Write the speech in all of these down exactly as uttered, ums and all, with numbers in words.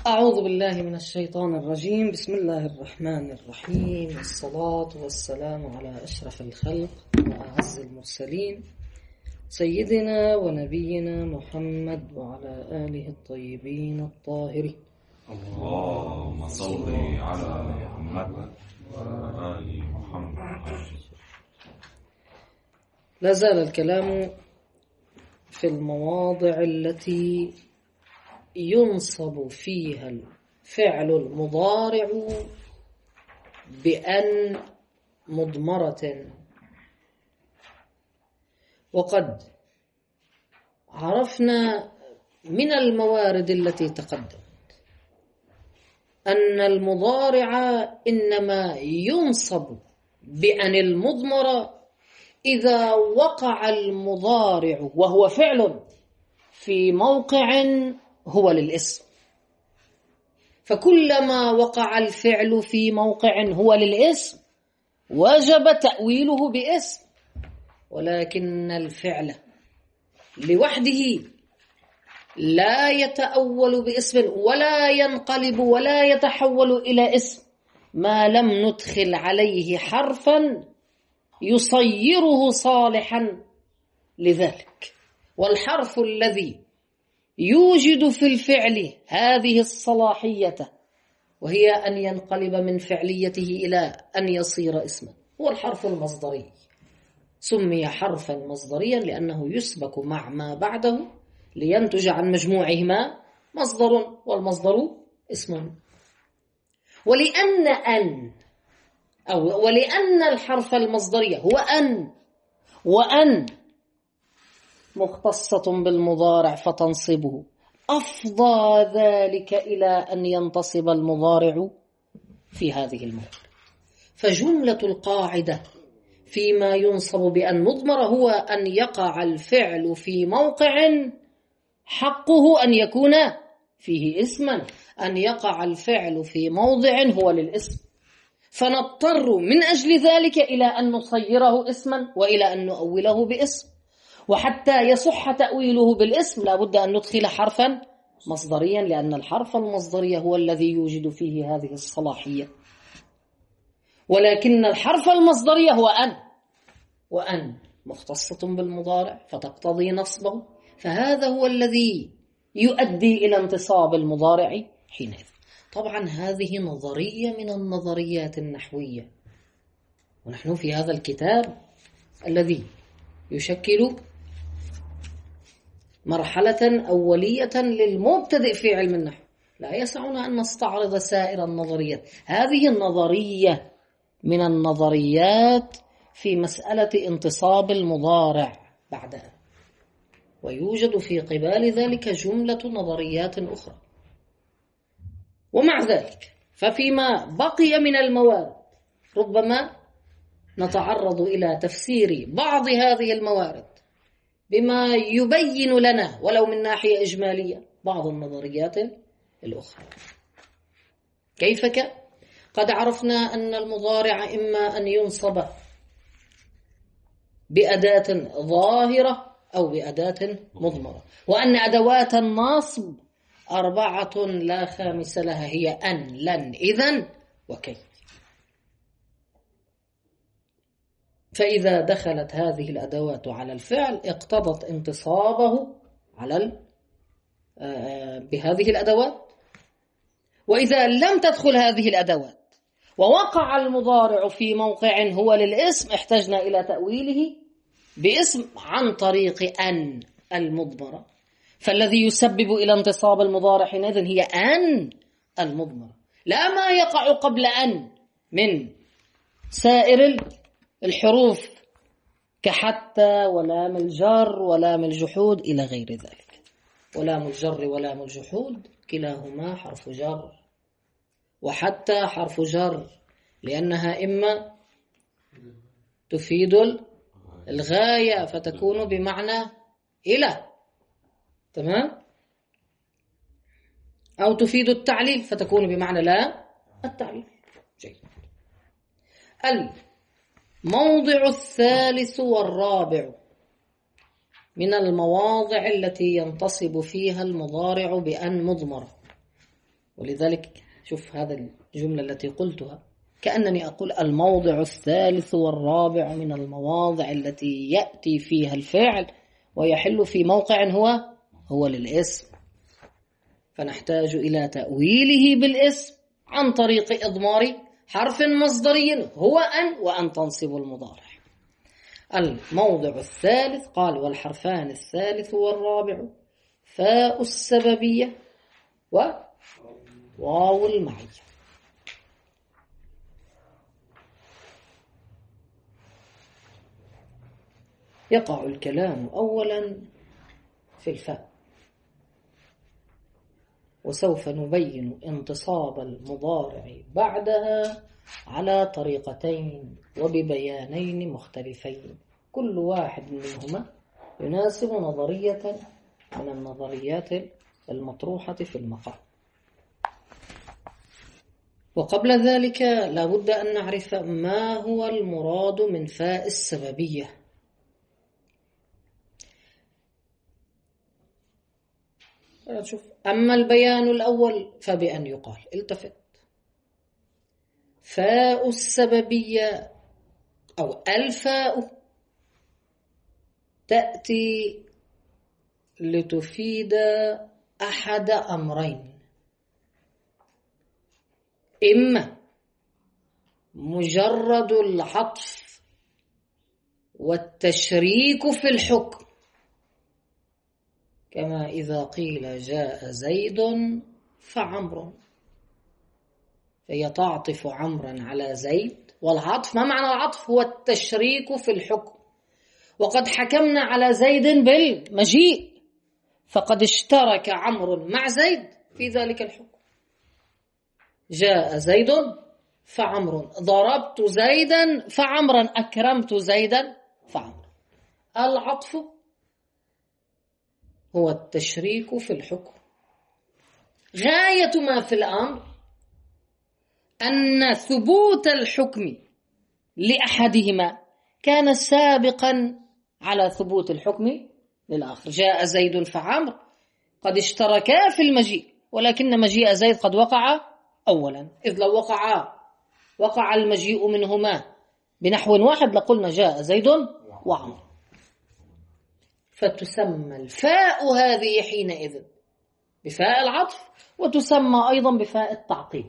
أعوذ بالله من الشيطان الرجيم. بسم الله الرحمن الرحيم، والصلاة والسلام على أشرف الخلق وأعز المرسلين سيدنا ونبينا محمد وعلى آله الطيبين الطاهرين. اللهم صل على محمد وعلى آل محمد. لا زال الكلام في المواضع التي ينصب فيها الفعل المضارع بأن مضمرة، وقد عرفنا من الموارد التي تقدمت أن المضارع إنما ينصب بأن المضمرة إذا وقع المضارع وهو فعل في موقع هو للاسم، فكلما وقع الفعل في موقع هو للاسم وجب تأويله باسم، ولكن الفعل لوحده لا يتأول باسم ولا ينقلب ولا يتحول إلى اسم ما لم ندخل عليه حرفا يصيره صالحا لذلك. والحرف الذي يوجد في الفعل هذه الصلاحية، وهي أن ينقلب من فعليته إلى أن يصير اسما، هو الحرف المصدري. سمي حرفا مصدريا لأنه يسبك مع ما بعده لينتج عن مجموعهما مصدر، والمصدر اسم. ولأن أن أو ولأن الحرف المصدري هو أن، وأن مختصة بالمضارع فتنصبه، أفضى ذلك إلى أن ينتصب المضارع في هذه الموضع. فجملة القاعدة فيما ينصب بأن مضمر هو أن يقع الفعل في موقع حقه أن يكون فيه اسما، أن يقع الفعل في موضع هو للاسم، فنضطر من أجل ذلك إلى أن نصيره اسما وإلى أن نؤوله باسم. وحتى يصح تأويله بالاسم لابد أن ندخل حرفا مصدريا، لأن الحرف المصدري هو الذي يوجد فيه هذه الصلاحية. ولكن الحرف المصدري هو أن، وأن مختصة بالمضارع فتقتضي نصبه، فهذا هو الذي يؤدي إلى انتصاب المضارع حينئذ. طبعا هذه نظرية من النظريات النحوية، ونحن في هذا الكتاب الذي يشكل مرحلة أولية للمبتدئ في علم النحو لا يسعنا أن نستعرض سائر النظريات. هذه النظرية من النظريات في مسألة انتصاب المضارع بعدها، ويوجد في قبال ذلك جملة نظريات أخرى. ومع ذلك ففيما بقي من الموارد ربما نتعرض إلى تفسير بعض هذه الموارد بما يبين لنا ولو من ناحية إجمالية بعض النظريات الأخرى. كيف ك؟ قد عرفنا أن المضارع إما أن ينصب بأداة ظاهرة أو بأداة مضمرة، وأن أدوات النصب أربعة لا خامس لها، هي أن، لن، إذن، وكي. فإذا دخلت هذه الأدوات على الفعل اقتضت انتصابه على بهذه الأدوات. وإذا لم تدخل هذه الأدوات ووقع المضارع في موقع هو للاسم احتجنا إلى تأويله باسم عن طريق أن المضمرة. فالذي يسبب إلى انتصاب المضارع حينئذ هي أن المضمرة، لا ما يقع قبل أن من سائر الحروف كحتى ولام الجر ولام الجحود إلى غير ذلك. ولام الجر ولام الجحود كلاهما حرف جر، وحتى حرف جر لأنها إما تفيد الغاية فتكون بمعنى إلى، تمام، أو تفيد التعليل فتكون بمعنى لا التعليل. جيد. الموضع الثالث والرابع من المواضع التي ينتصب فيها المضارع بأن مضمرة ولذلك شوف هذا الجملة التي قلتها كأنني أقول الموضع الثالث والرابع من المواضع التي يأتي فيها الفعل ويحل في موقع هو هو للاسم، فنحتاج إلى تأويله بالاسم عن طريق إضمار حرف مصدري هو أن وأن تنصب المضارع. الموضع الثالث قال والحرفان الثالث والرابع فاء السببية وواو المعية. يقع الكلام أولا في الفاء، وسوف نبين انتصاب المضارع بعدها على طريقتين وببيانين مختلفين، كل واحد منهما يناسب نظرية من النظريات المطروحة في المقام. وقبل ذلك لا بد أن نعرف ما هو المراد من فاء السببية. شوف، أما البيان الأول فبأن يقال، التفت، فاء السببية أو الفاء تأتي لتفيد أحد أمرين: إما مجرد العطف والتشريك في الحكم، كما إذا قيل جاء زيد فعمر، فهي تعطف عمرا على زيد، والعطف ما معنى العطف؟ هو التشريك في الحكم، وقد حكمنا على زيد بالمجيء فقد اشترك عمرو مع زيد في ذلك الحكم. جاء زيد فعمر، ضربت زيدا فعمرا، أكرمت زيدا فعمرا. العطف هو التشريك في الحكم. غاية ما في الأمر أن ثبوت الحكم لأحدهما كان سابقا على ثبوت الحكم للآخر. جاء زيد فعمر قد اشتركا في المجيء، ولكن مجيء زيد قد وقع أولا، إذ لو وقع وقع المجيء منهما بنحو واحد لقلنا جاء زيد وعمر. فتسمى الفاء هذه حينئذ بفاء العطف، وتسمى أيضا بفاء التعقيب.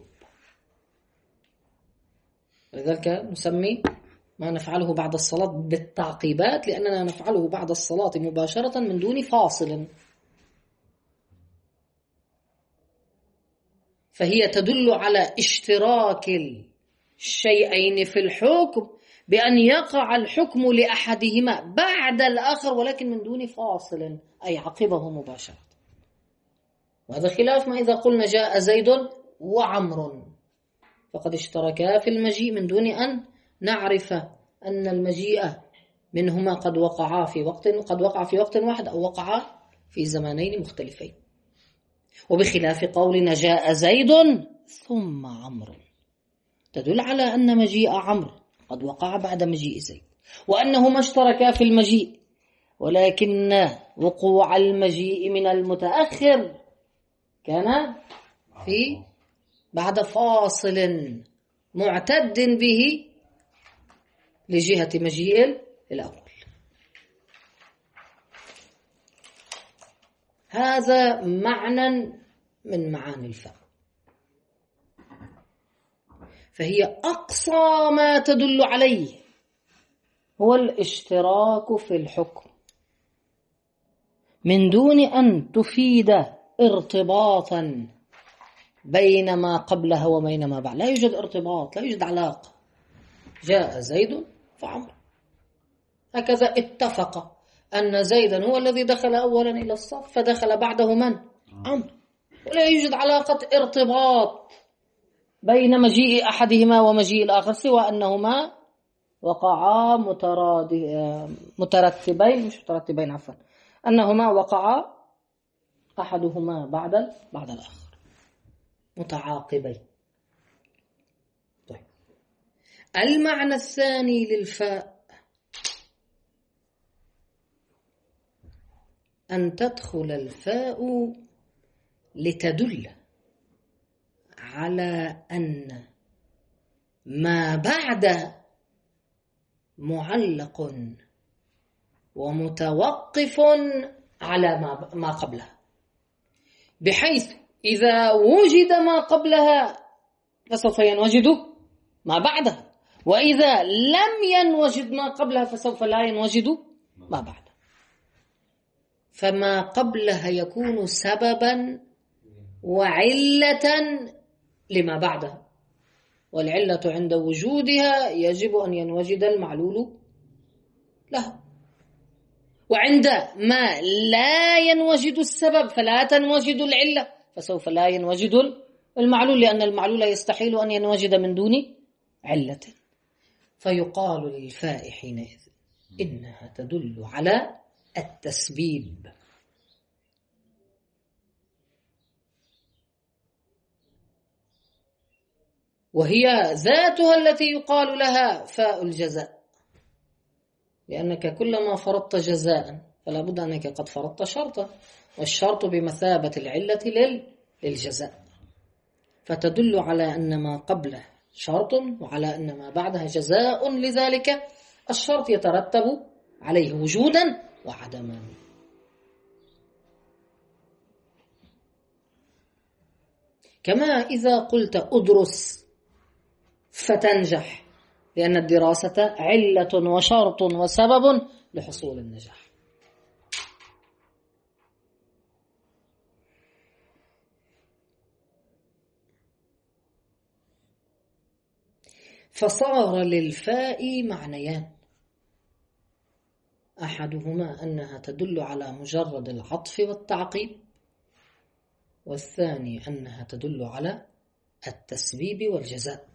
لذلك نسمي ما نفعله بعد الصلاة بالتعقيبات، لأننا نفعله بعد الصلاة مباشرة من دون فاصل، فهي تدل على اشتراك الشيئين في الحكم بأن يقع الحكم لأحدهما بعد الآخر، ولكن من دون فاصل، أي عقبه مباشرة. وهذا خلاف ما إذا قلنا جاء زيد وعمر، فقد اشتركا في المجيء من دون أن نعرف أن المجيء منهما قد وقعا في وقت قد وقع في وقت واحد أو وقعا في زمانين مختلفين. وبخلاف قولنا جاء زيد ثم عمرو، تدل على أن مجيء عمرو قد وقع بعد مجيء زيد، وأنهما اشتركا في المجيء، ولكن وقوع المجيء من المتأخر كان في بعد فاصل معتد به لجهة مجيء الأول. هذا معنى من معاني الفاء، فهي أقصى ما تدل عليه هو الاشتراك في الحكم من دون أن تفيد ارتباطا بين ما قبلها وبين ما بعد. لا يوجد ارتباط، لا يوجد علاقة. جاء زيد فعمر، هكذا اتفق أن زيدا هو الذي دخل أولا إلى الصف فدخل بعده من؟ عمرو. ولا يوجد علاقة ارتباط بين مجيء أحدهما ومجيء الآخر، سوى أنهما وقعا مترتبين مش مترتبين عفوا أنهما وقعا أحدهما بعد بعد الآخر متعاقبين. طيب، المعنى الثاني للفاء أن تدخل الفاء لتدل على أن ما بعد معلق ومتوقف على ما قبلها، بحيث إذا وجد ما قبلها فسوف ينوجد ما بعدها، وإذا لم ينوجد ما قبلها فسوف لا ينوجد ما بعدها. فما قبلها يكون سببا وعلة لما بعدها، والعلة عند وجودها يجب أن ينوجد المعلول له، وعند ما لا ينوجد السبب فلا تنوجد العلة فسوف لا ينوجد المعلول، لأن المعلول يستحيل أن ينوجد من دون علة. فيقال للفاء حينئذ إنها تدل على التسبيب، وهي ذاتها التي يقال لها فاء الجزاء، لأنك كلما فرضت جزاء فلا بد أنك قد فرضت شرطا، والشرط بمثابة العلة للجزاء، فتدل على أن ما قبله شرط وعلى أن ما بعدها جزاء، لذلك الشرط يترتب عليه وجودا وعدما. كما إذا قلت أدرس فتنجح، لأن الدراسة علة وشرط وسبب لحصول النجاح. فصار للفاء معنيان، أحدهما أنها تدل على مجرد العطف والتعقيب، والثاني أنها تدل على التسبيب والجزاء.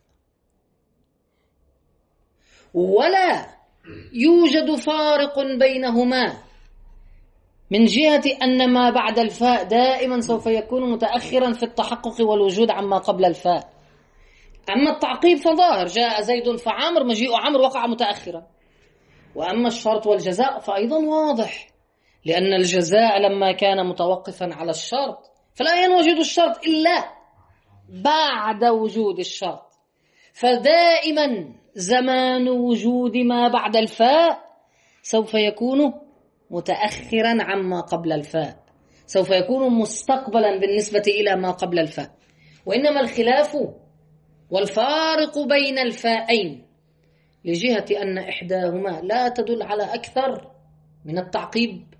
ولا يوجد فارق بينهما من جهة أن ما بعد الفاء دائما سوف يكون متأخرا في التحقق والوجود عما قبل الفاء. أما التعقيب فظاهر، جاء زيد فعمر، مجيء عمر وقع متأخرا. وأما الشرط والجزاء فأيضا واضح، لأن الجزاء لما كان متوقفا على الشرط فلا ينوجد الشرط إلا بعد وجود الشرط، فدائما زمان وجود ما بعد الفاء سوف يكون متأخرا عما قبل الفاء، سوف يكون مستقبلا بالنسبة إلى ما قبل الفاء. وإنما الخلاف والفارق بين الفاءين لجهة أن إحداهما لا تدل على أكثر من التعقيب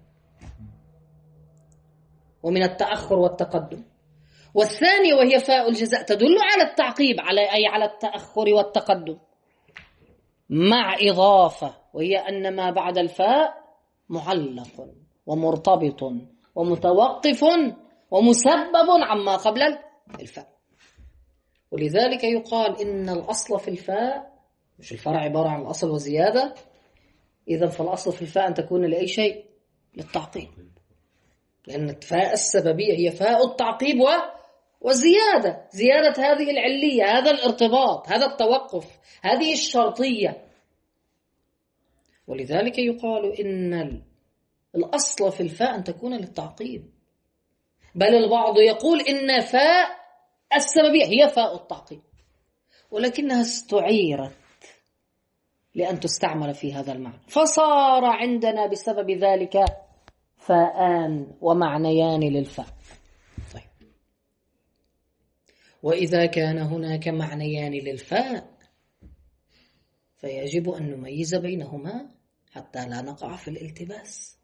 ومن التأخر والتقدم، والثانية وهي فاء الجزاء تدل على التعقيب، على أي على التأخر والتقدم، مع إضافة وهي أن ما بعد الفاء معلق ومرتبط ومتوقف ومسبب عما قبل الفاء. ولذلك يقال إن الأصل في الفاء، مش الفرع عبارة عن الأصل وزيادة، إذا فالأصل في الفاء أن تكون لأي شيء للتعقيب، لأن الفاء السببية هي فاء التعقيب وزيادة، زيادة هذه العلية، هذا الارتباط، هذا التوقف، هذه الشرطية. ولذلك يقال إن الأصل في الفاء أن تكون للتعقيب، بل البعض يقول إن فاء السببية هي فاء التعقيب، ولكنها استعيرت لأن تستعمل في هذا المعنى، فصار عندنا بسبب ذلك فاءان ومعنيان للفاء. طيب، وإذا كان هناك معنيان للفاء فيجب أن نميز بينهما حتى لا نقع في الالتباس.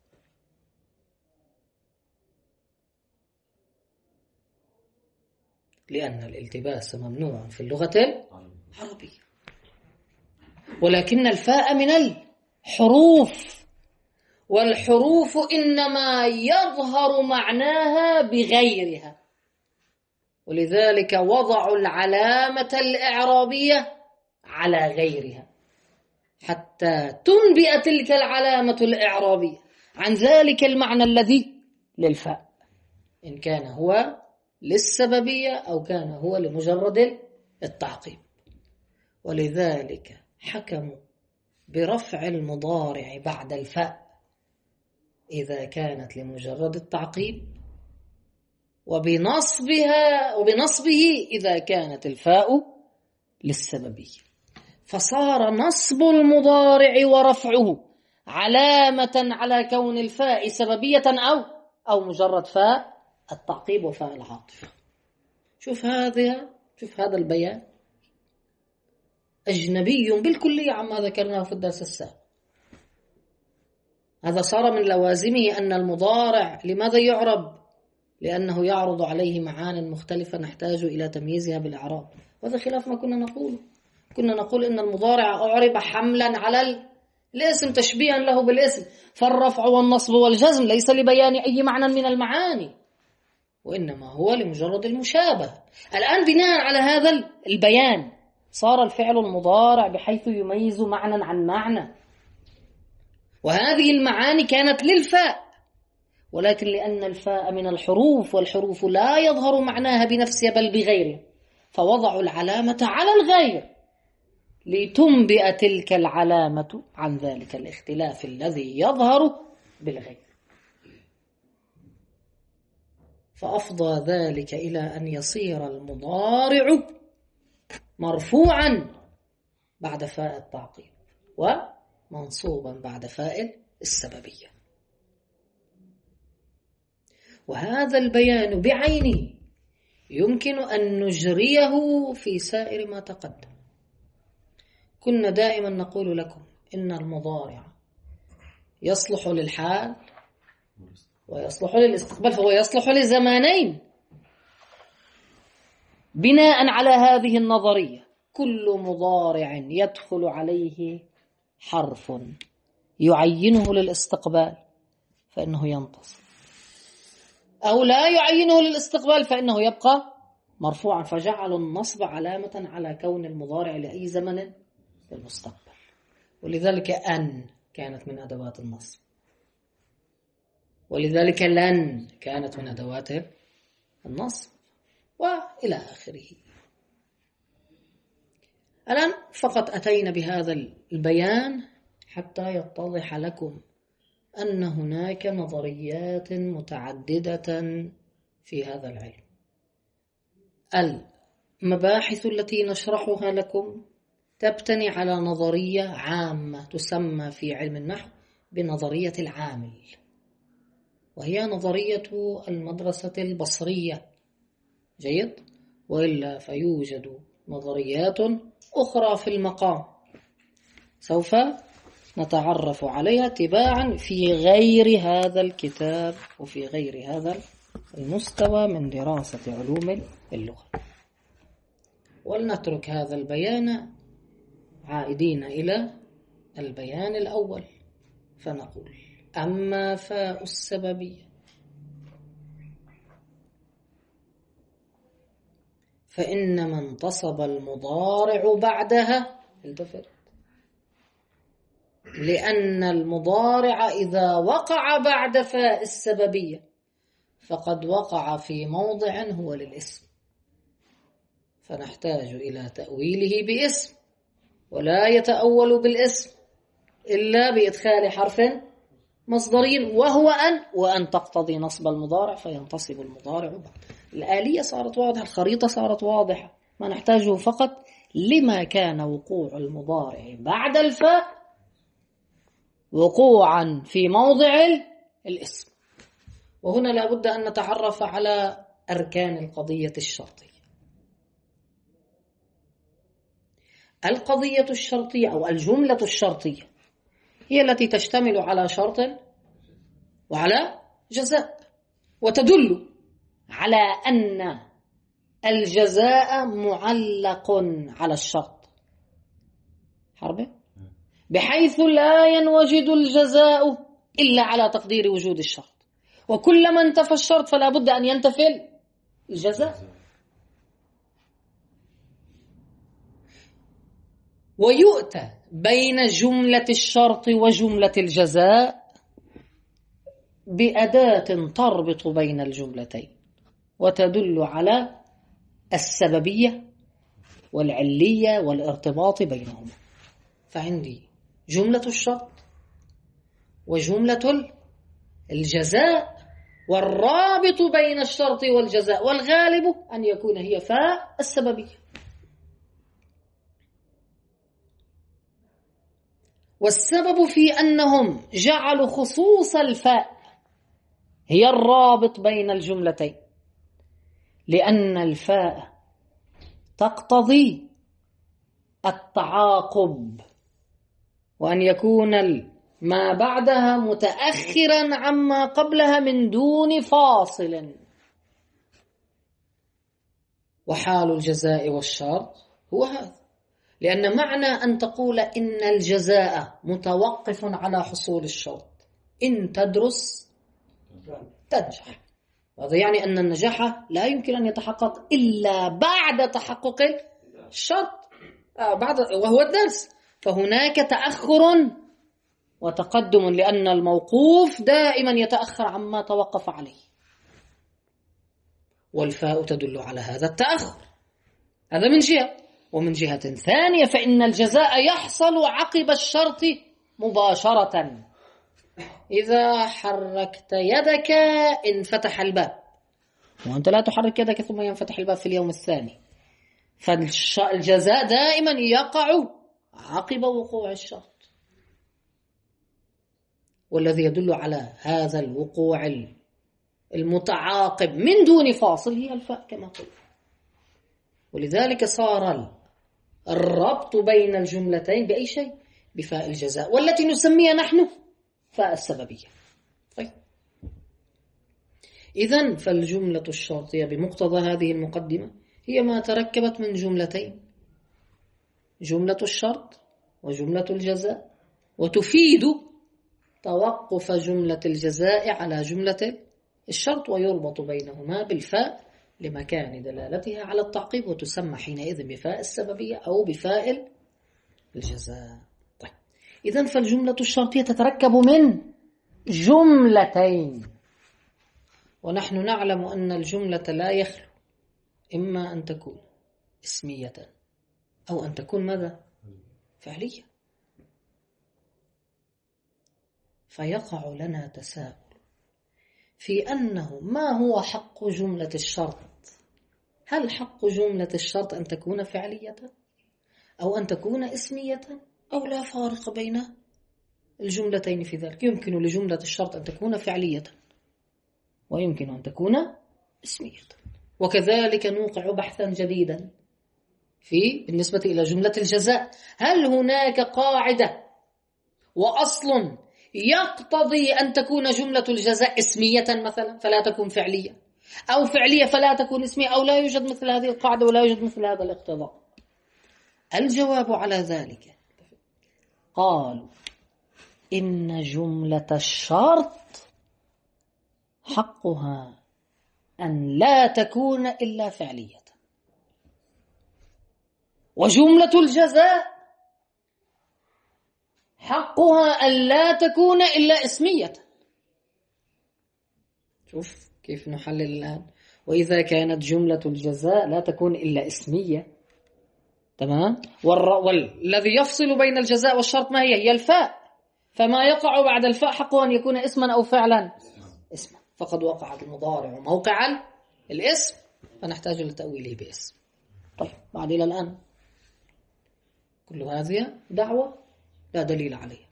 لأن الالتباس ممنوع في اللغة العربية، ولكن الفاء من الحروف، والحروف إنما يظهر معناها بغيرها، ولذلك وضعوا العلامة الإعرابية على غيرها حتى تنبئ تلك العلامة الإعرابية عن ذلك المعنى الذي للفاء، إن كان هو للسببية أو كان هو لمجرد التعقيب. ولذلك حكموا برفع المضارع بعد الفاء إذا كانت لمجرد التعقيب، وبنصبها وبنصبه إذا كانت الفاء للسببية، فصار نصب المضارع ورفعه علامة على كون الفاء سببية أو أو مجرد فاء التعقيب وفاء العاطفة. شوف هذا شوف هذا البيان أجنبي بالكلية عما ذكرناه في الدرس السابق. هذا صار من لوازمه أن المضارع لماذا يعرب؟ لأنه يعرض عليه معان مختلفة نحتاج إلى تمييزها بالإعراب، وهذا خلاف ما كنا نقوله. كنا نقول إن المضارع أعرب حملا على الاسم تشبيها له بالاسم، فالرفع والنصب والجزم ليس لبيان أي معنى من المعاني، وإنما هو لمجرد المشابهة. الآن بناء على هذا البيان صار الفعل المضارع بحيث يميز معنى عن معنى، وهذه المعاني كانت للفاء، ولكن لأن الفاء من الحروف والحروف لا يظهر معناها بنفسها بل بغيرها، فوضعوا العلامة على الغير لتنبئ تلك العلامة عن ذلك الاختلاف الذي يظهر بالغير، فأفضى ذلك إلى أن يصير المضارع مرفوعا بعد فاء التعقيب ومنصوبا بعد فاء السببية. وهذا البيان بعينه يمكن أن نجريه في سائر ما تقدم. كنا دائما نقول لكم إن المضارع يصلح للحال ويصلح للاستقبال، فهو يصلح لزمانين. بناء على هذه النظرية كل مضارع يدخل عليه حرف يعينه للاستقبال فإنه ينتصب، أو لا يعينه للاستقبال فإنه يبقى مرفوعا، فجعلوا النصب علامة على كون المضارع لأي زمن المستقبل. ولذلك أن كانت من أدوات النصب، ولذلك لن كانت من أدوات النصب، وإلى آخره. الآن فقط أتينا بهذا البيان حتى يتضح لكم أن هناك نظريات متعددة في هذا العلم. المباحث التي نشرحها لكم تبتني على نظرية عامة تسمى في علم النحو بنظرية العامل، وهي نظرية المدرسة البصرية. جيد؟ وإلا فيوجد نظريات أخرى في المقام سوف نتعرف عليها تباعا في غير هذا الكتاب وفي غير هذا المستوى من دراسة علوم اللغة. ولنترك هذا البيان عائدين إلى البيان الأول، فنقول: أما فاء السببية فإنما انتصب المضارع بعدها، التفت، لأن المضارع إذا وقع بعد فاء السببية فقد وقع في موضع هو للاسم، فنحتاج إلى تأويله باسم، ولا يتأول بالاسم إلا بإدخال حرف مصدري وهو أن، وأن تقتضي نصب المضارع فينتصب المضارع بعد. الآلية صارت واضحة، الخريطة صارت واضحة، ما نحتاجه فقط لما كان وقوع المضارع بعد الفاء وقوعا في موضع الاسم. وهنا لابد أن نتعرف على أركان القضية الشرطية. القضية الشرطية أو الجملة الشرطية هي التي تشتمل على شرط وعلى جزاء، وتدل على أن الجزاء معلق على الشرط حربه، بحيث لا ينوجد الجزاء إلا على تقدير وجود الشرط، وكلما انتفى الشرط فلا بد أن ينتفي الجزاء. ويؤتى بين جملة الشرط وجملة الجزاء بأداة تربط بين الجملتين وتدل على السببية والعلية والارتباط بينهما. فعندي جملة الشرط وجملة الجزاء والرابط بين الشرط والجزاء والغالب أن يكون هي فاء السببية. والسبب في أنهم جعلوا خصوص الفاء هي الرابط بين الجملتين، لأن الفاء تقتضي التعاقب، وأن يكون ما بعدها متأخرا عما قبلها من دون فاصل. وحال الجزاء والشرط هو هذا، لأن معنى أن تقول إن الجزاء متوقف على حصول الشرط، إن تدرس تنجح، هذا يعني أن النجاح لا يمكن أن يتحقق إلا بعد تحقق الشرط بعد وهو الدرس. فهناك تأخر وتقدم، لأن الموقوف دائما يتأخر عما توقف عليه، والفاء تدل على هذا التأخر. هذا من جهة. ومن جهة ثانية فإن الجزاء يحصل عقب الشرط مباشرة. إذا حركت يدك انفتح الباب، وأنت لا تحرك يدك ثم ينفتح الباب في اليوم الثاني، فالجزاء دائما يقع عقب وقوع الشرط. والذي يدل على هذا الوقوع المتعاقب من دون فاصل هي الفاء كما قلت. ولذلك صار الربط بين الجملتين بأي شيء؟ بفاء الجزاء، والتي نسميها نحن فاء السببية. طيب، إذن فالجملة الشرطية بمقتضى هذه المقدمة هي ما تركبت من جملتين، جملة الشرط وجملة الجزاء، وتفيد توقف جملة الجزاء على جملة الشرط، ويربط بينهما بالفاء لمكان دلالتها على التعقيب، وتسمى حينئذ بفاء السببية أو بفاء الجزاء. طيب، إذن فالجملة الشرطية تتركب من جملتين، ونحن نعلم أن الجملة لا يخلو إما أن تكون اسمية أو أن تكون ماذا؟ فعلية. فيقع لنا تساؤل في أنه ما هو حق جملة الشرط؟ هل حق جملة الشرط أن تكون فعلية أو أن تكون اسمية، أو لا فارق بين الجملتين في ذلك؟ يمكن لجملة الشرط أن تكون فعلية ويمكن أن تكون اسمية. وكذلك نوقع بحثا جديدا في بالنسبة إلى جملة الجزاء، هل هناك قاعدة وأصل يقتضي أن تكون جملة الجزاء اسمية مثلا فلا تكون فعلية، أو فعلية فلا تكون اسمية، أو لا يوجد مثل هذه القاعدة ولا يوجد مثل هذا الاقتضاء؟ الجواب على ذلك قالوا إن جملة الشرط حقها أن لا تكون إلا فعلية، وجملة الجزاء حقها أن لا تكون إلا اسمية. شوف كيف نحلل الآن. وإذا كانت جملة الجزاء لا تكون إلا اسمية، تمام، والذي يفصل بين الجزاء والشرط ما هي؟ هي الفاء، فما يقع بعد الفاء حقه أن يكون اسما أو فعلا؟ اسما. فقد وقع المضارع موقع الاسم، فنحتاج لتأويله باسم. طيب، بعد إلى الآن كل هذه دعوة لا دليل عليها.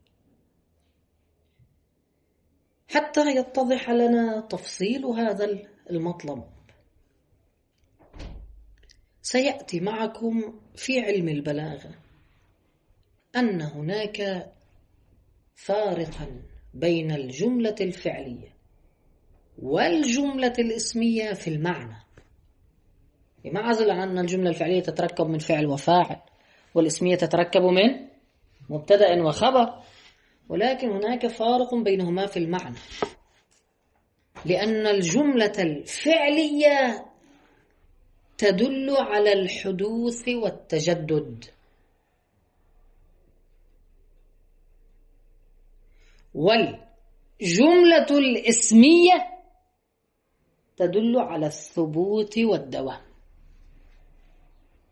حتى يتضح لنا تفصيل هذا المطلب سيأتي معكم في علم البلاغة أن هناك فارقا بين الجملة الفعلية والجملة الاسمية في المعنى، بمعزل عن أن الجملة الفعلية تتركب من فعل وفاعل، والاسمية تتركب من مبتدأ وخبر، ولكن هناك فارق بينهما في المعنى، لأن الجملة الفعلية تدل على الحدوث والتجدد، والجملة الاسمية تدل على الثبوت والدوام.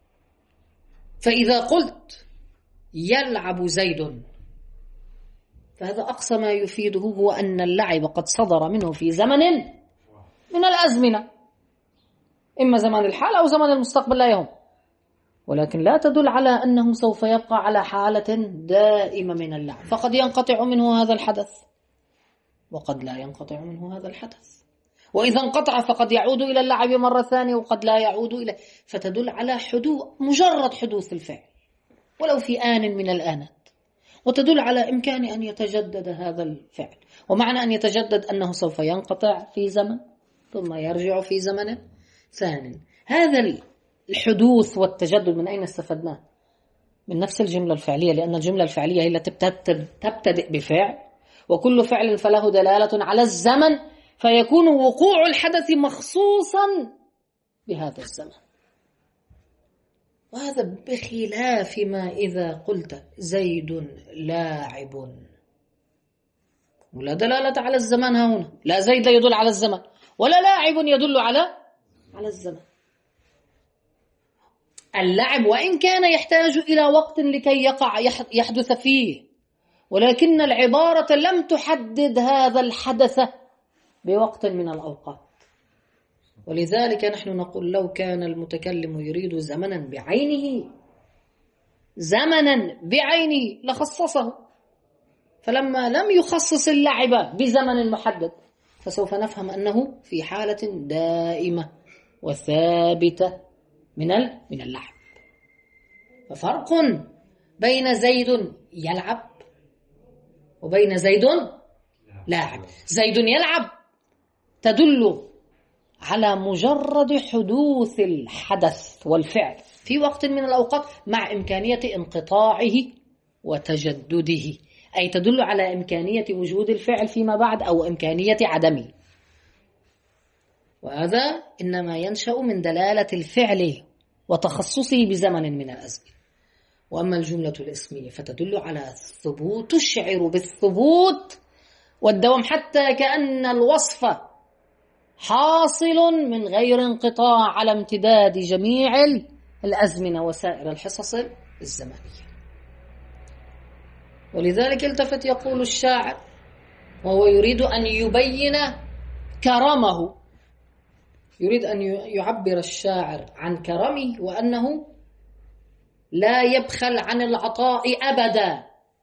فإذا قلت يلعب زيد فهذا أقصى ما يفيده هو أن اللعب قد صدر منه في زمن من الأزمنة، إما زمان الحال أو زمان المستقبل لا يهم، ولكن لا تدل على أنه سوف يبقى على حالة دائمة من اللعب، فقد ينقطع منه هذا الحدث وقد لا ينقطع منه هذا الحدث، وإذا انقطع فقد يعود إلى اللعب مرة ثانية وقد لا يعود إلى، فتدل على حدوث مجرد حدوث الفعل ولو في آن من الآنات، وتدل على إمكان أن يتجدد هذا الفعل، ومعنى أن يتجدد أنه سوف ينقطع في زمن ثم يرجع في زمن ثاني. هذا الحدوث والتجدد من أين استفدناه؟ من نفس الجملة الفعلية، لأن الجملة الفعلية هي التي تبتدئ بفعل، وكل فعل فله دلالة على الزمن، فيكون وقوع الحدث مخصوصا بهذا الزمن. وهذا بخلاف ما إذا قلت زيد لاعب، ولا دلالة على الزمان هنا، لا زيد يدل على الزمن ولا لاعب يدل على على الزمن. اللعب وإن كان يحتاج إلى وقت لكي يقع يحدث فيه، ولكن العبارة لم تحدد هذا الحدث بوقت من الأوقات، ولذلك نحن نقول لو كان المتكلم يريد زمنا بعينه زمنا بعينه لخصصه، فلما لم يخصص اللعب بزمن محدد فسوف نفهم أنه في حالة دائمة وثابتة من من اللعب. ففرق بين زيد يلعب وبين زيد لاعب. زيد يلعب تدل على مجرد حدوث الحدث والفعل في وقت من الأوقات مع إمكانية انقطاعه وتجدده، أي تدل على إمكانية وجود الفعل فيما بعد أو إمكانية عدمه، وهذا إنما ينشأ من دلالة الفعل وتخصصه بزمن من الأزمنة. وأما الجملة الاسمية فتدل على الثبوت، تشعر بالثبوت والدوام، حتى كأن الوصف حاصل من غير انقطاع على امتداد جميع الأزمنة وسائر الحصص الزمنية. ولذلك التفت يقول الشاعر وهو يريد أن يبين كرمه، يريد أن يعبر الشاعر عن كرمه وأنه لا يبخل عن العطاء أبدا.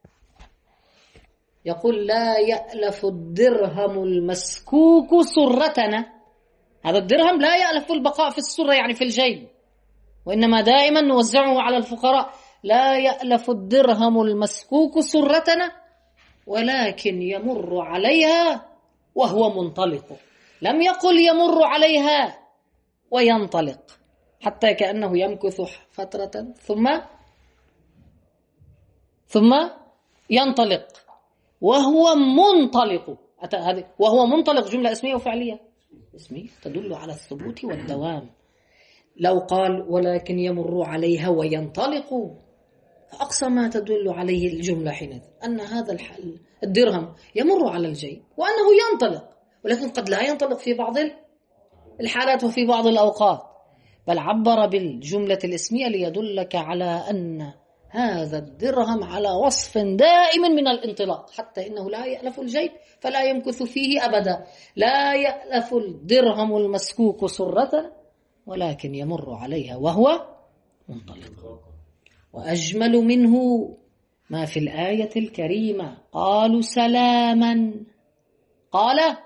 يقول لا يألف الدرهم المسكوك سرتنا، هذا الدرهم لا يألف البقاء في السرة يعني في الجيب، وإنما دائما نوزعه على الفقراء. لا يألف الدرهم المسكوك سرتنا ولكن يمر عليها وهو منطلق، لم يقل يمر عليها وينطلق، حتى كأنه يمكث فترة ثم ثم ينطلق وهو منطلق. وهو منطلق جملة اسمية وفعلية؟ اسمية تدل على الثبوت والدوام. لو قال ولكن يمر عليها وينطلق فأقصى ما تدل عليه الجملة حينئذ أن هذا الدرهم يمر على الجيب وأنه ينطلق، ولكن قد لا ينطلق في بعض الحالات وفي بعض الأوقات، بل عبر بالجملة الاسمية ليدلك على أن هذا الدرهم على وصف دائم من الانطلاق، حتى إنه لا يألف الجيب فلا يمكث فيه أبدا. لا يألف الدرهم المسكوك سرة ولكن يمر عليها وهو منطلق. وأجمل منه ما في الآية الكريمة قالوا سلاما، قال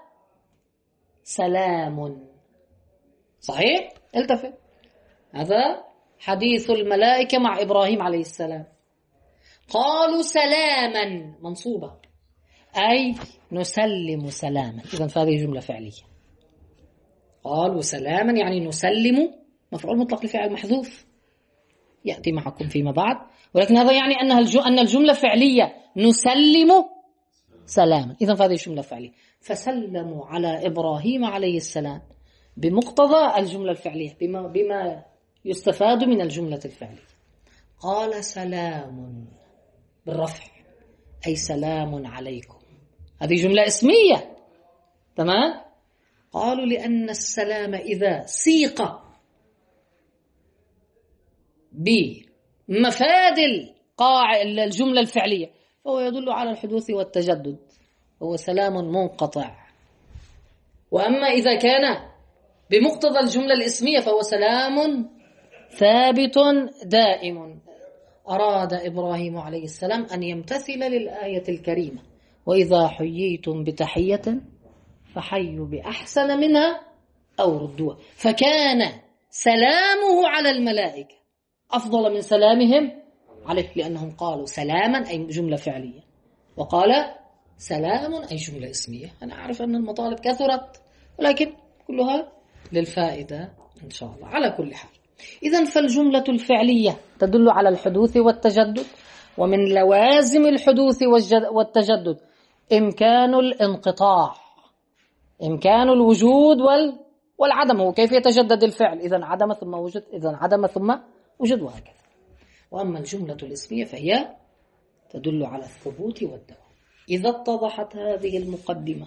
سلام، صحيح؟ التفت، هذا حديث الملائكة مع إبراهيم عليه السلام. قالوا سلاما منصوبة أي نسلم سلاما، إذن فهذه جملة فعلية. قالوا سلاما يعني نسلم، مفعول مطلق لفعل محذوف يأتي معكم فيما بعد، ولكن هذا يعني أن الجملة فعلية، نسلم سلاما، إذن فهذه جملة فعلية. فسلموا على إبراهيم عليه السلام بمقتضى الجملة الفعلية، بما, بما يستفاد من الجملة الفعلية. قال سلام بالرفع أي سلام عليكم، هذه جملة اسمية، تمام؟ قالوا لأن السلام إذا سيق بمفاد القاع الجملة الفعلية فهو يدل على الحدوث والتجدد، هو سلام منقطع. وأما إذا كان بمقتضى الجملة الاسمية فهو سلام ثابت دائم. أراد إبراهيم عليه السلام أن يمتثل للآية الكريمة: وإذا حييتم بتحية فحيوا بأحسن منها أو ردوها. فكان سلامه على الملائكة أفضل من سلامهم عليه، لأنهم قالوا سلاما أي جملة فعلية، وقال سلام أي جملة اسمية. أنا أعرف أن المطالب كثرت، ولكن كلها للفائدة إن شاء الله. على كل حال، إذن فالجملة الفعلية تدل على الحدوث والتجدد، ومن لوازم الحدوث والتجدد إمكان الانقطاع، إمكان الوجود والعدم. هو كيف يتجدد الفعل؟ إذن عدم ثم وجد، إذن عدم ثم وجد، وهكذا. وأما الجملة الاسمية فهي تدل على الثبوت والدوام. إذا اتضحت هذه المقدمة،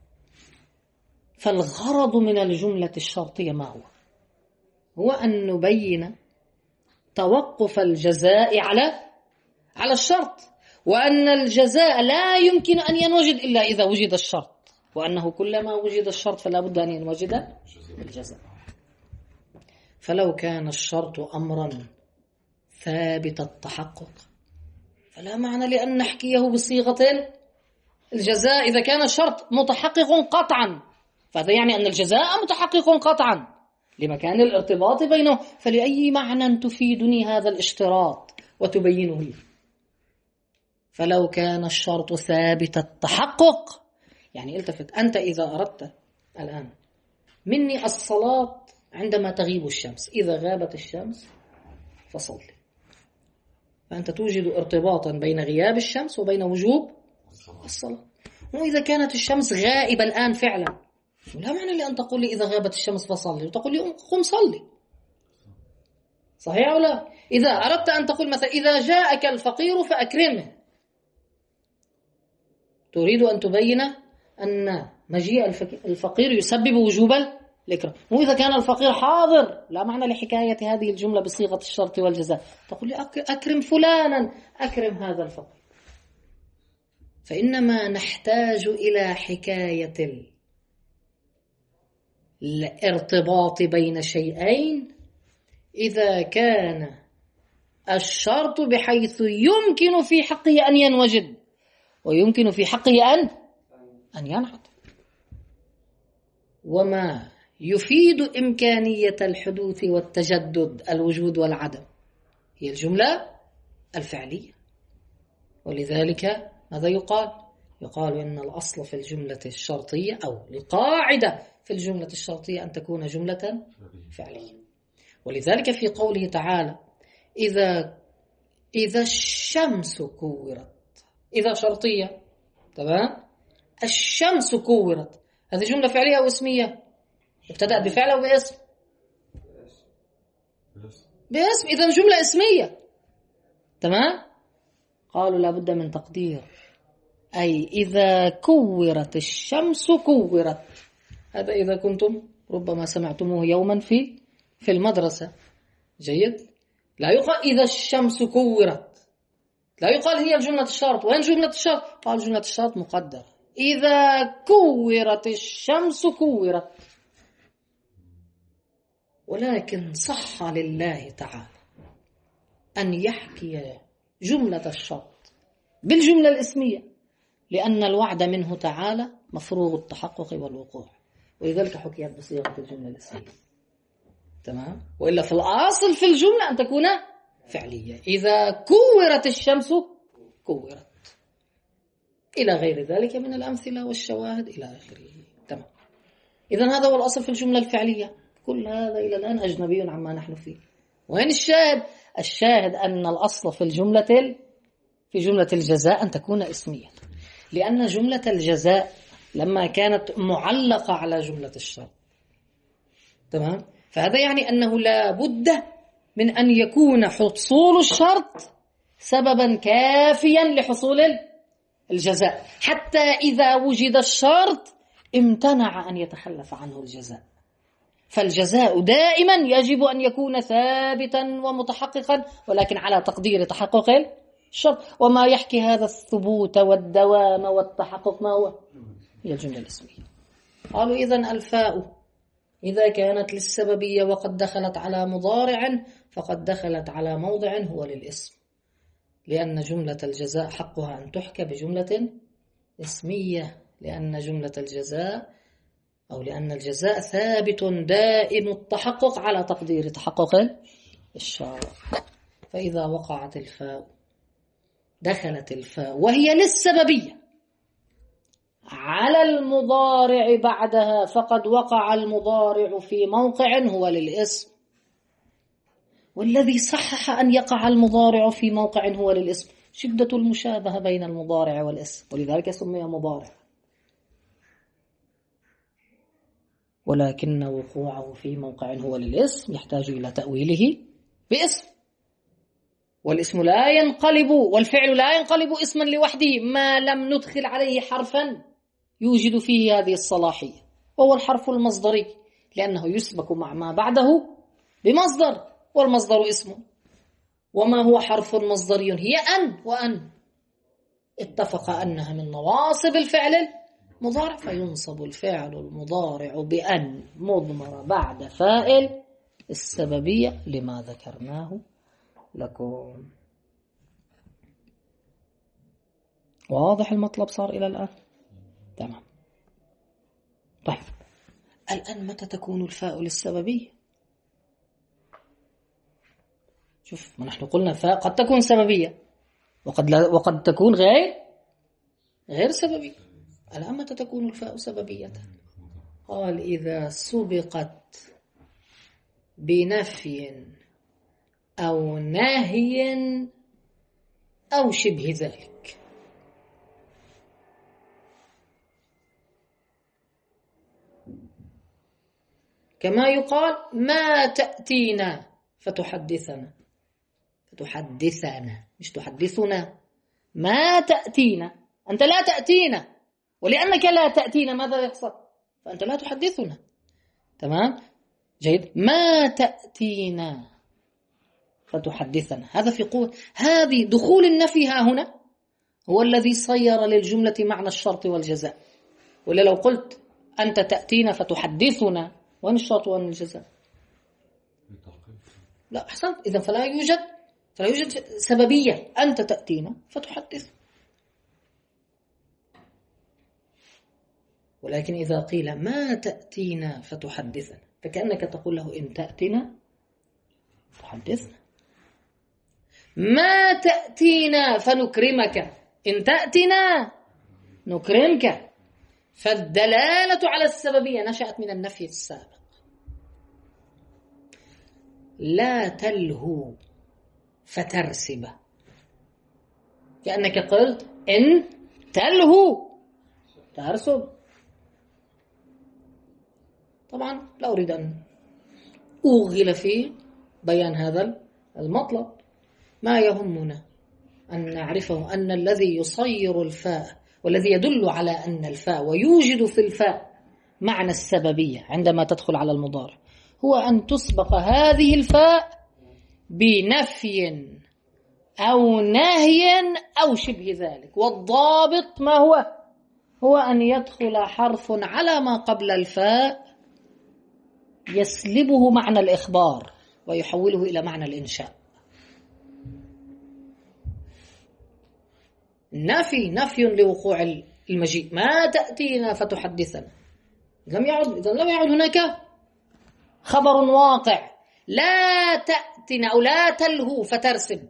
فالغرض من الجملة الشرطية ما هو؟ هو أن نبين توقف الجزاء على على الشرط، وأن الجزاء لا يمكن أن ينوجد إلا إذا وجد الشرط، وأنه كلما وجد الشرط فلا بد أن ينوجد الجزاء. فلو كان الشرط أمرا ثابت التحقق فلا معنى لأن نحكيه بصيغة الجزاء. إذا كان الشرط متحقق قطعا فهذا يعني أن الجزاء متحقق قطعا لمكان الارتباط بينه. فلأي معنى تفيدني هذا الاشتراط وتبينه لي؟ فلو كان الشرط ثابت التحقق، يعني التفت، أنت إذا أردت الآن مني الصلاة عندما تغيب الشمس، إذا غابت الشمس فصلي، فأنت توجد ارتباطا بين غياب الشمس وبين وجوب الصلاة. وإذا كانت الشمس غائبة الآن فعلا، لا معنى لأن تقول لي إذا غابت الشمس فصلي وتقول لي قم صلي، صحيح أو لا؟ إذا أردت أن تقول مثلا إذا جاءك الفقير فأكرمه، تريد أن تبين أن مجيء الفقير يسبب وجوب الإكرام. وإذا كان الفقير حاضر لا معنى لحكاية هذه الجملة بصيغة الشرط والجزاء، تقول لي أكرم فلانا، أكرم هذا الفقير. فإنما نحتاج إلى حكاية الارتباط بين شيئين إذا كان الشرط بحيث يمكن في حقه أن ينوجد ويمكن في حقه أن أن ينحط. وما يفيد إمكانية الحدوث والتجدد الوجود والعدم هي الجملة الفعلية. ولذلك ماذا يقال؟ يقال إن الأصل في الجملة الشرطية أو القاعدة في الجملة الشرطية أن تكون جملة فعلية. ولذلك في قوله تعالى إذا إذا الشمس كورت، إذا شرطية، تمام؟ الشمس كورت، هذه جملة فعلية أو اسمية؟ ابتدأت بفعل أو باسم؟ باسم، إذا جملة اسمية، تمام؟ قالوا لابد من تقدير، أي إذا كورت الشمس كورت. هذا إذا كنتم ربما سمعتموه يوما في في المدرسة، جيد؟ لا يقال إذا الشمس كورت، لا يقال هي الجملة الشرط. وين جملة الشرط؟ قال جملة الشرط مقدرة، إذا كورت الشمس كورت. ولكن صح لله تعالى أن يحكي جملة الشرط بالجملة الاسمية، لأن الوعد منه تعالى مفروغ التحقق والوقوع، ولذلك حكيت بصيغة الجملة الاسمية، تمام؟ وإلا في الأصل في الجملة أن تكون فعلية، إذا كورت الشمس كورت، إلى غير ذلك من الأمثلة والشواهد إلى آخره، تمام؟ إذن هذا هو الأصل في الجملة الفعلية. كل هذا إلى الآن أجنبي عما نحن فيه. وين الشاهد؟ الشاهد أن الأصل في الجملة في جملة الجزاء أن تكون اسمية، لأن جملة الجزاء لما كانت معلقة على جملة الشرط، تمام؟ فهذا يعني أنه لا بد من أن يكون حصول الشرط سببا كافيا لحصول الجزاء، حتى إذا وجد الشرط امتنع أن يتخلف عنه الجزاء. فالجزاء دائما يجب أن يكون ثابتا ومتحققا، ولكن على تقدير تحقق الشرط. وما يحكي هذا الثبوت والدوام والتحقق ما هو؟ هي الجملة الاسمية. قالوا إذن الفاء إذا كانت للسببية وقد دخلت على مضارع فقد دخلت على موضع هو للاسم، لأن جملة الجزاء حقها أن تحكى بجملة اسمية، لأن جملة الجزاء أو لأن الجزاء ثابت دائم التحقق على تقدير تحقق الشرط. فإذا وقعت الفاء دخلت الفاء وهي للسببية على المضارع بعدها فقد وقع المضارع في موقع هو للاسم، والذي صحح أن يقع المضارع في موقع هو للاسم شدة المشابهة بين المضارع والاسم، ولذلك سمي مضارع. ولكن وقوعه في موقع هو للاسم يحتاج إلى تأويله باسم، والاسم لا ينقلب والفعل لا ينقلب اسما لوحده ما لم ندخل عليه حرفا يوجد فيه هذه الصلاحية، وهو الحرف المصدري، لأنه يسبك مع ما بعده بمصدر، والمصدر اسم. وما هو حرف مصدري؟ هي أن، وأن اتفق أنها من نواصب الفعل المضارع، فينصب الفعل المضارع بأن مضمر بعد فاعل السببية لما ذكرناه لكم. واضح المطلب صار إلى الآن؟ تمام. طيب الآن متى تكون الفاء للسببية؟ شوف، ما نحن قلنا الفاء قد تكون سببية وقد لا وقد تكون غير غير سببية. الآن متى تكون الفاء سببية؟ قال إذا سبقت بنفي أو نهي أو شبه ذلك. كما يقال ما تأتينا فتحدثنا، فتحدثنا مش تحدثنا، ما تأتينا، أنت لا تأتينا، ولأنك لا تأتينا ماذا يحصل؟ فأنت لا تحدثنا. تمام؟ جيد. ما تأتينا فتحدثنا، هذا في قوة. هذه دخول النفي ها هنا هو الذي صير للجملة معنى الشرط والجزاء. ولا لو قلت أنت تأتينا فتحدثنا، وين الشرط وين الجزاء؟ لا، أحسنت. إذا فلا يوجد فلا يوجد سببية. أنت تأتينا فتحدث. ولكن إذا قيل ما تأتينا فتحدثنا فكأنك تقول له إن تأتينا تحدثنا، ما تأتينا فنكرمك، إن تأتينا نكرمك. فالدلالة على السببية نشأت من النفي السابق. لا تلهو فترسب، كأنك قلت إن تلهو ترسب. طبعا لا أريد أن أوغل في بيان هذا المطلب. ما يهمنا أن نعرفه أن الذي يصير الفاء والذي يدل على أن الفاء ويوجد في الفاء معنى السببية عندما تدخل على المضارع هو أن تسبق هذه الفاء بنفي أو نهي أو شبه ذلك. والضابط ما هو؟ هو أن يدخل حرف على ما قبل الفاء يسلبه معنى الإخبار ويحوله إلى معنى الإنشاء. نفي نفي لوقوع المجيء، ما تأتينا فتحدثنا، لم يعد إذا لم يعد هناك خبر واقع. لا تأتنا أو لا تلهو فترسب،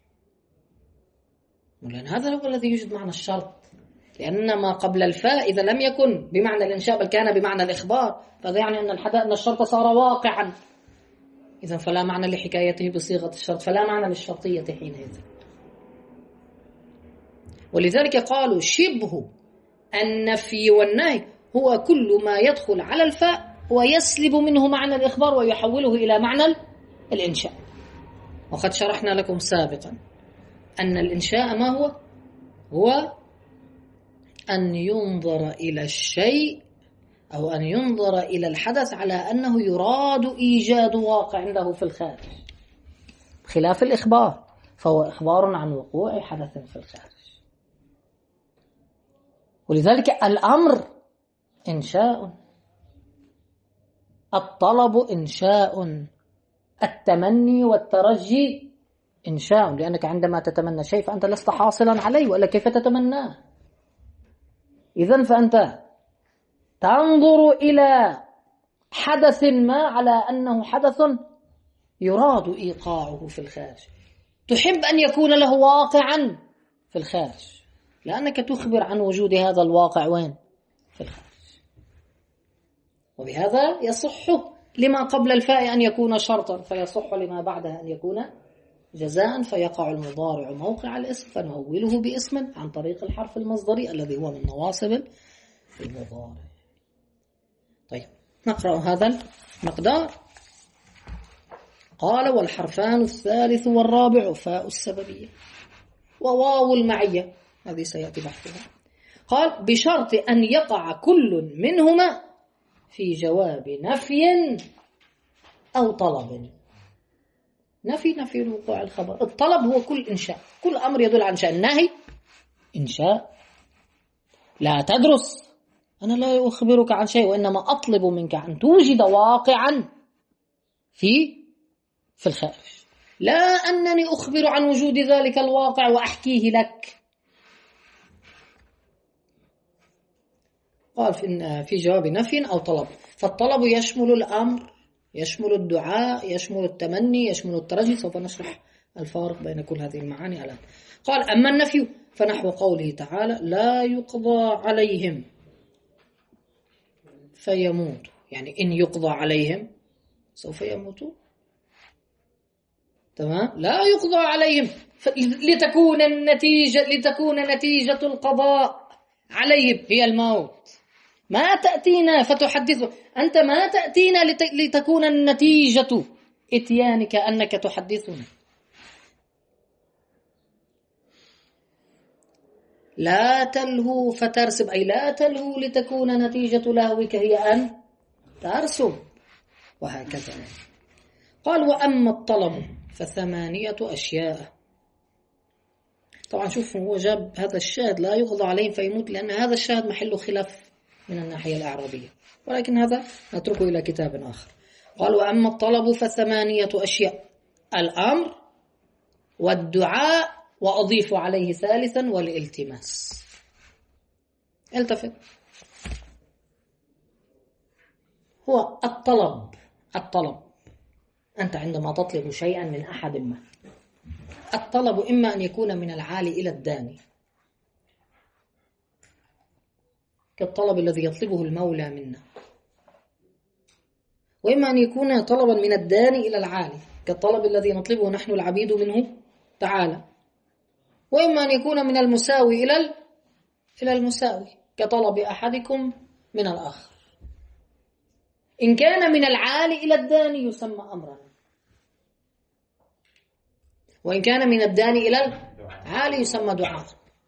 ولأن هذا هو الذي يوجد معنى الشرط، لأن ما قبل الفاء إذا لم يكن بمعنى الإنشاء بل كان بمعنى الإخبار فهذا يعني أن الحدث أن الشرط صار واقعا، إذا فلا معنى لحكايته بصيغة الشرط، فلا معنى للشرطية حينئذ. ولذلك قالوا شبه النفي والنهي هو كل ما يدخل على الفاء ويسلب منه معنى الإخبار ويحوله إلى معنى الإنشاء. وقد شرحنا لكم سابقا أن الإنشاء ما هو؟ هو أن ينظر إلى الشيء أو أن ينظر إلى الحدث على أنه يراد إيجاد واقع عنده في الخارج، خلاف الإخبار. فهو إخبار عن وقوع حدث في الخارج. ولذلك الأمر إنشاء، الطلب إنشاء، التمني والترجي إنشاء، لأنك عندما تتمنى شيء فأنت لست حاصلا عليه، وإلا كيف تتمناه؟ إذن فأنت تنظر إلى حدث ما على أنه حدث يراد إيقاعه في الخارج، تحب أن يكون له واقعا في الخارج، لأنك تخبر عن وجود هذا الواقع وين؟ في الخارج. وبهذا يصح لما قبل الفاء أن يكون شرطا، فيصح لما بعدها أن يكون جزاء، فيقع المضارع موقع الاسم فنؤوله باسم عن طريق الحرف المصدري الذي هو من نواصب المضارع. طيب نقرأ هذا المقدار. قال: والحرفان الثالث والرابع فاء السببية وواو المعية، هذه سيأتي بحثها. قال: بشرط أن يقع كل منهما في جواب نفي أو طلب. نفي نفي وقوع الخبر، الطلب هو كل إنشاء، كل أمر يدل على إنشاء. النهي إنشاء، لا تدرس، أنا لا أخبرك عن شيء وإنما أطلب منك أن توجد واقعا في في الخارج، لا أنني أخبر عن وجود ذلك الواقع وأحكيه لك. قال في في جواب نفي أو طلب، فالطلب يشمل الأمر، يشمل الدعاء، يشمل التمني، يشمل الترجي. سوف نشرح الفارق بين كل هذه المعاني الآن. قال: أما النفي فنحو قوله تعالى: لا يقضى عليهم فيموت، يعني إن يقضى عليهم سوف يموتوا. تمام؟ لا يقضى عليهم لتكون النتيجة لتكون نتيجة القضاء عليهم هي الموت. ما تأتينا فتحدث، أنت ما تأتينا لتكون النتيجة إتيانك أنك تحدثنا. لا تلهو فترسب، أي لا تلهو لتكون نتيجة لهوك هي أن ترسب، وهكذا. قال: وأما الطلب فثمانية أشياء. طبعا شوف هو جاب هذا الشاهد لا يقضى عليهم فيموت، لأن هذا الشاهد محل خلاف من الناحية الإعرابية، ولكن هذا نتركه إلى كتاب آخر. قال: وأما الطلب فثمانية أشياء: الأمر والدعاء، وأضيف عليه ثالثا والالتماس. التفت، هو الطلب. الطلب أنت عندما تطلب شيئا من أحد ما، الطلب إما أن يكون من العالي إلى الداني، كالطلب الذي يطلبه المولى منا، وإما أن يكون طلبا من الداني إلى العالي، كالطلب الذي نطلبه نحن العبيد منه تعالى، وإما أن يكون من المساوي إلى إلى المساوي، كطلب أحدكم من الآخر. إن كان من العالي إلى الداني يسمى أمرا، وإن كان من الداني إلى العالي يسمى دعاء.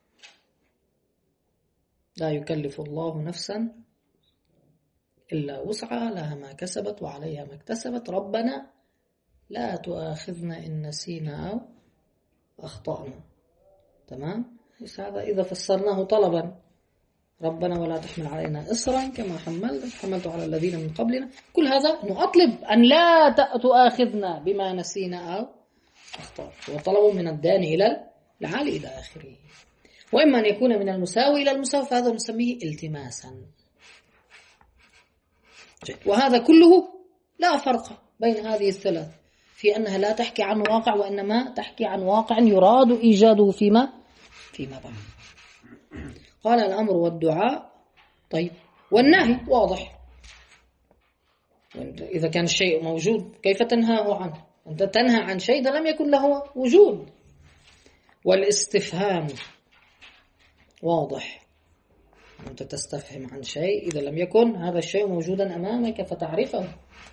لا يكلف الله نفسا إلا وسعها، لها ما كسبت وعليها ما اكتسبت، ربنا لا تؤاخذنا إن نسينا أو أخطأنا. تمام؟ هذا إذا فسرناه طلبا، ربنا ولا تحمل علينا إصرا كما حملت حملت على الذين من قبلنا. كل هذا نطلب أن لا تؤاخذنا بما نسينا أو أخطأنا، وطلب من الداني إلى العالي إلى آخره. وإما أن يكون من المساوي إلى المساوي، فهذا نسميه التماسا. وهذا كله لا فرق بين هذه الثلاث في أنها لا تحكي عن واقع، وإنما تحكي عن واقع يراد إيجاده فيما فيما بعد. قال: الأمر والدعاء. طيب، والنهي واضح، إذا كان الشيء موجود كيف تنهاه عنه؟ أنت تنهى عن شيء إذا لم يكن له وجود. والاستفهام واضح، أنت تستفهم عن شيء إذا لم يكن هذا الشيء موجودا أمامك فتعرفه.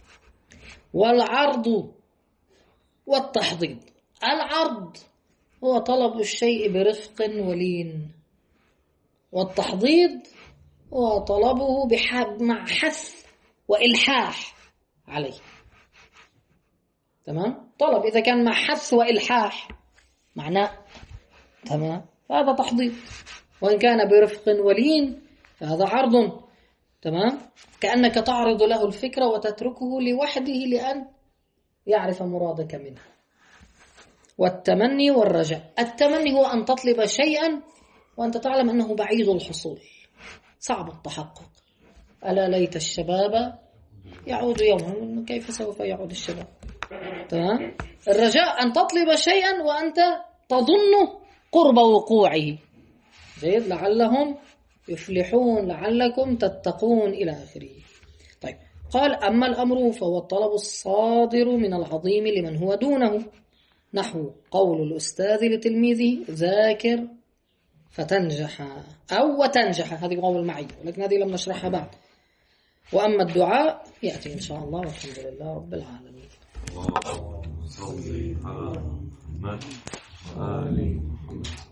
والعرض والتحضيض. العرض هو طلب الشيء برفق ولين، والتحضيض هو طلبه بحب مع حث وإلحاح عليه. تمام؟ طلب إذا كان مع حث وإلحاح معناه. تمام. هذا تحضيض، وإن كان برفق ولين فهذا عرض. تمام. كأنك تعرض له الفكرة وتتركه لوحده لأن يعرف مرادك منه. والتمني والرجاء. التمني هو أن تطلب شيئا وأنت تعلم أنه بعيد الحصول، صعب التحقق. ألا ليت الشباب يعود يوما، كيف سوف يعود الشباب؟ تمام. الرجاء أن تطلب شيئا وأنت تظن قرب وقوعه. جيد. لعلهم يفلحون، لعلكم تتقون إلى آخره. طيب. قال أما الأمر فهو الطلب الصادر من العظيم لمن هو دونه، نحو قول الأستاذ لتلميذه ذاكر فتنجح أو وتنجح، هذه قول المعية، ولكن هذه لم نشرحها بعد. وأما الدعاء يأتي إن شاء الله، والحمد لله رب العالمين. اللهم صل على محمد وآل محمد.